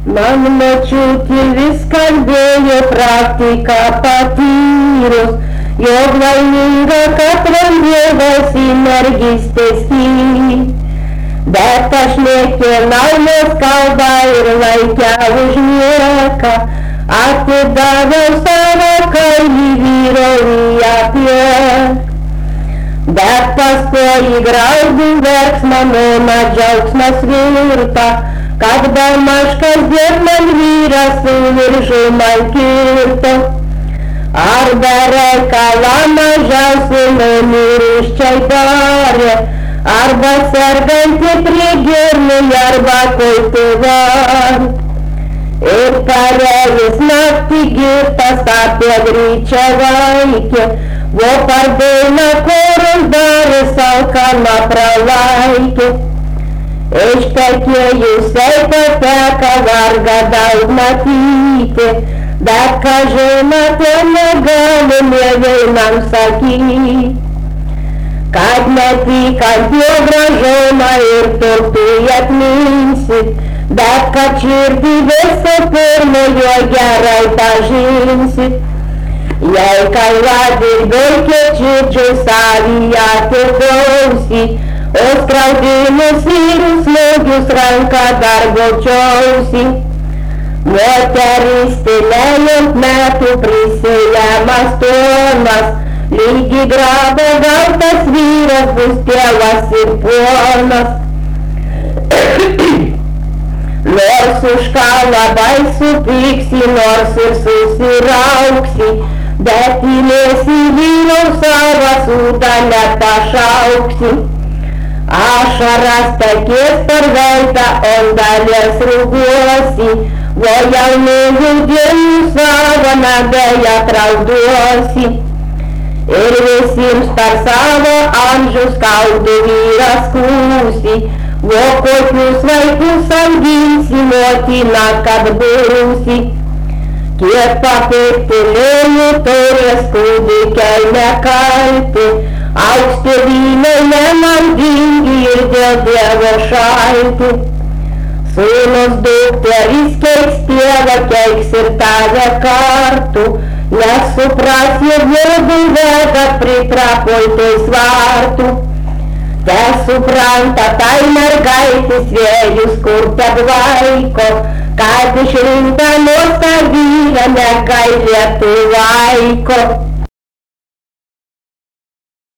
Man močiutė vis kalbėjo praktiką patyrus, jog laiminga, kad man Dievas į mergystę skyrė. Bet aš nekenau jos kalbą ir laikiau už nieką, atidaviau savo kailį vyrui apie. Bet paskui graudų verksmą mano džiaugsmas virta, kad bemaž kasdien man vyras su viršų man kirto. Arba reikalą mažiausiai numirščiai darė, arba sergantį prie girnų, arba kultivar. Ir parėjus naktį girtas apie gryčią vaikė, vo pardaina korus darė salkaną pralaikė. Ištekėjusiai pateka vargą daug matyti, bet ką žinote negali nė vienam sakyti. Kad netikant jo gražumą ir turtui atminsit, bet kad širdį visų pirma jo gerai pažinsit. Jei kalvadirbiai kečirdžių savyje atiklausyt, o skriaudimus ir smūgius ranką dar gaučiausi. Moterystė lejant metų prisėjamas tonas, lygi grabo gautas vyras bus tėvas ir ponas. Nors už ką labai supyksi, nors ir susirauksi, bet tylėsi vyro savo sūdą nepašauksi. Ašaras tekės per veidą, on dalies rūguosi, vo jaunųjų dienų savo nagąją trauduosi. Ir visiems per savo amžių skaudu vyras skųsi, vo kokius vaikus auginsi, motina kad būsi. Kiek papirktelėjų turės kūdikiai nekalti, augs tėvynai nenaudingi ir dėl Dievo šalti. Sūnus dukteris keiks tėvą, keiks ir tave kartu, nesupras jie vėdų veda pritrapultais vartų. Te supranta tai mergaitės vėjus, kur teb vaiko, kad išrinktą nuosavybę negailėtų vaiko.